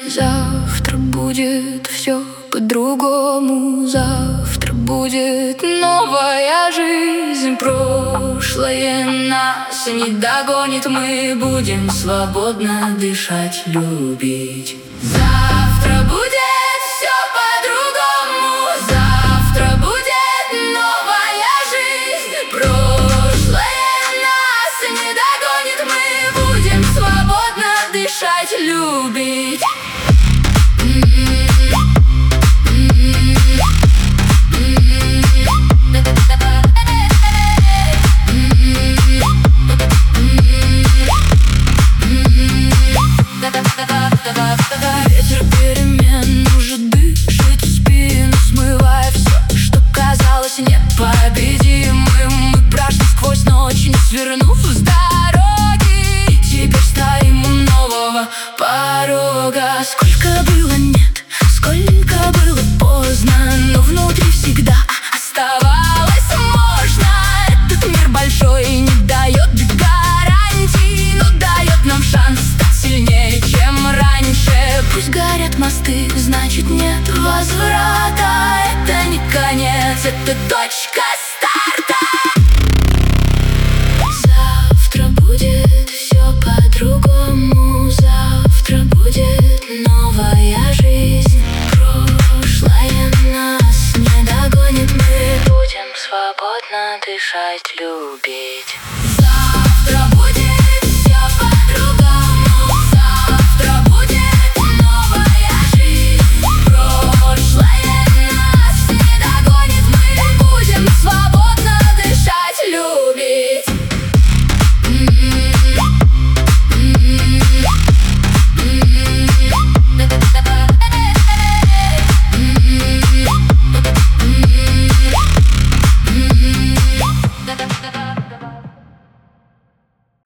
Завтра будет все по-другому. Завтра будет новая жизнь. Прошлое нас не догонит. Мы будем свободно дышать, любить. Завтра будет все по-другому. Завтра будет новая жизнь. Прошлое нас не догонит. Мы будем свободно дышать, любить. Ветер перемен уже дышит в спину, смывая все, что казалось непобедимым. Мы прошли сквозь ночь, не свернув с дороги. Теперь стоим у нового порога. Сколько было